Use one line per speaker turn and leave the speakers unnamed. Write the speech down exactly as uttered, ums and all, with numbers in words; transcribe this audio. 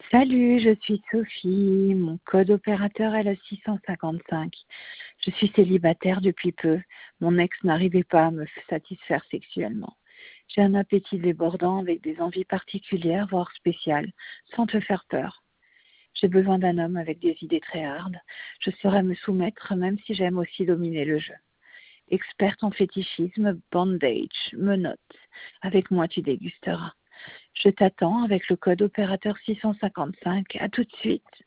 Salut, je suis Sophie. Mon code opérateur est le six cent cinquante-cinq. Je suis célibataire depuis peu. Mon ex n'arrivait pas à me satisfaire sexuellement. J'ai un appétit débordant avec des envies particulières, voire spéciales, sans te faire peur. J'ai besoin d'un homme avec des idées très hardes. Je saurais me soumettre même si j'aime aussi dominer le jeu. Experte en fétichisme, bondage, menottes. Avec moi, tu dégusteras. Je t'attends avec le code opérateur six cent cinquante-cinq. À tout de suite.